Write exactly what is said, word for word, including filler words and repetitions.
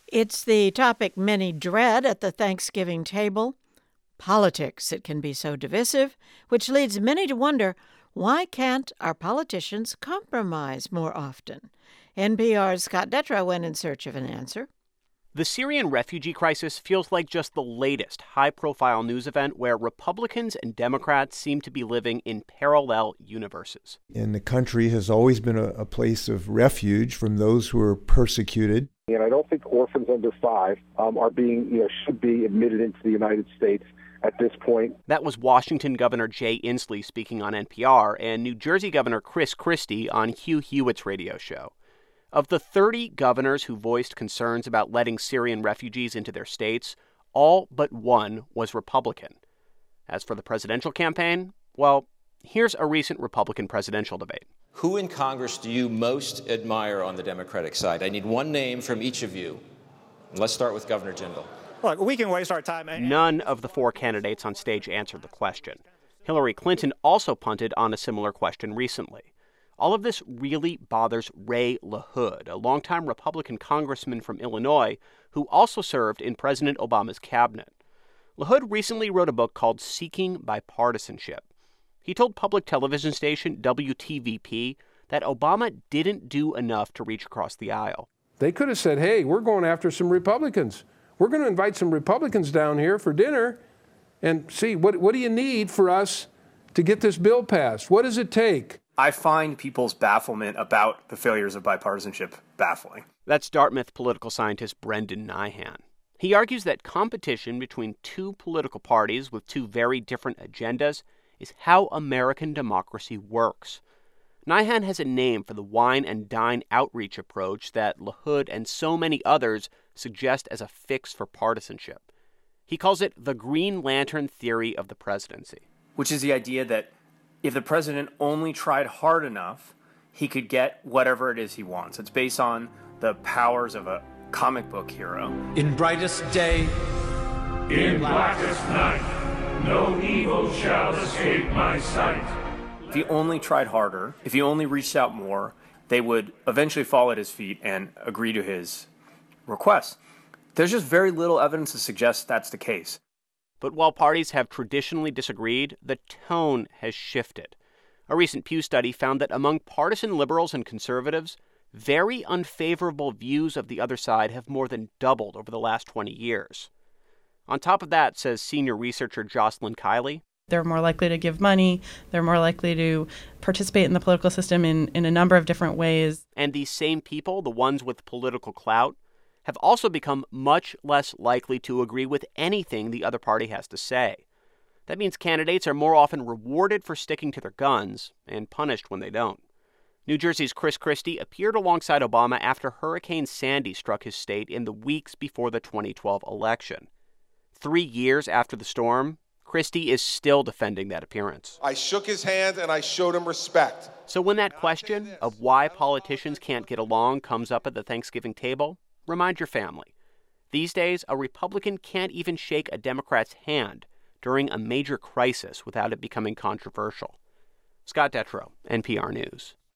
It's the topic many dread at the Thanksgiving table. Politics, it can be so divisive, which leads many to wonder, why can't our politicians compromise more often? N P R's Scott Detrow went in search of an answer. The Syrian refugee crisis feels like just the latest high-profile news event where Republicans and Democrats seem to be living in parallel universes. And the country has always been a, a place of refuge from those who are persecuted. And I don't think orphans under five um, are being, you know, should be admitted into the United States at this point. That was Washington Governor Jay Inslee speaking on N P R and New Jersey Governor Chris Christie on Hugh Hewitt's radio show. Of the thirty governors who voiced concerns about letting Syrian refugees into their states, all but one was Republican. As for the presidential campaign, well, here's a recent Republican presidential debate. Who in Congress do you most admire on the Democratic side? I need one name from each of you. Let's start with Governor Jindal. Look, we can waste our time. None of the four candidates on stage answered the question. Hillary Clinton also punted on a similar question recently. All of this really bothers Ray LaHood, a longtime Republican congressman from Illinois who also served in President Obama's cabinet. LaHood recently wrote a book called Seeking Bipartisanship. He told public television station W T V P that Obama didn't do enough to reach across the aisle. They could have said, hey, we're going after some Republicans. We're going to invite some Republicans down here for dinner and see, what, what do you need for us to get this bill passed? What does it take? I find people's bafflement about the failures of bipartisanship baffling. That's Dartmouth political scientist Brendan Nyhan. He argues that competition between two political parties with two very different agendas is how American democracy works. Nyhan has a name for the wine and dine outreach approach that LaHood and so many others suggest as a fix for partisanship. He calls it the Green Lantern theory of the presidency. Which is the idea that if the president only tried hard enough, he could get whatever it is he wants. It's based on the powers of a comic book hero. In brightest day, in blackest night, no evil shall escape my sight. If he only tried harder, if he only reached out more, they would eventually fall at his feet and agree to his requests. There's just very little evidence to suggest that's the case. But while parties have traditionally disagreed, the tone has shifted. A recent Pew study found that among partisan liberals and conservatives, very unfavorable views of the other side have more than doubled over the last twenty years. On top of that, says senior researcher Jocelyn Kiley, they're more likely to give money. They're more likely to participate in the political system in, in a number of different ways. And these same people, the ones with political clout, have also become much less likely to agree with anything the other party has to say. That means candidates are more often rewarded for sticking to their guns and punished when they don't. New Jersey's Chris Christie appeared alongside Obama after Hurricane Sandy struck his state in the weeks before the twenty twelve election. Three years after the storm, Christie is still defending that appearance. I shook his hand and I showed him respect. So when that question of why politicians can't get along comes up at the Thanksgiving table, remind your family. These days, a Republican can't even shake a Democrat's hand during a major crisis without it becoming controversial. Scott Detrow, N P R News.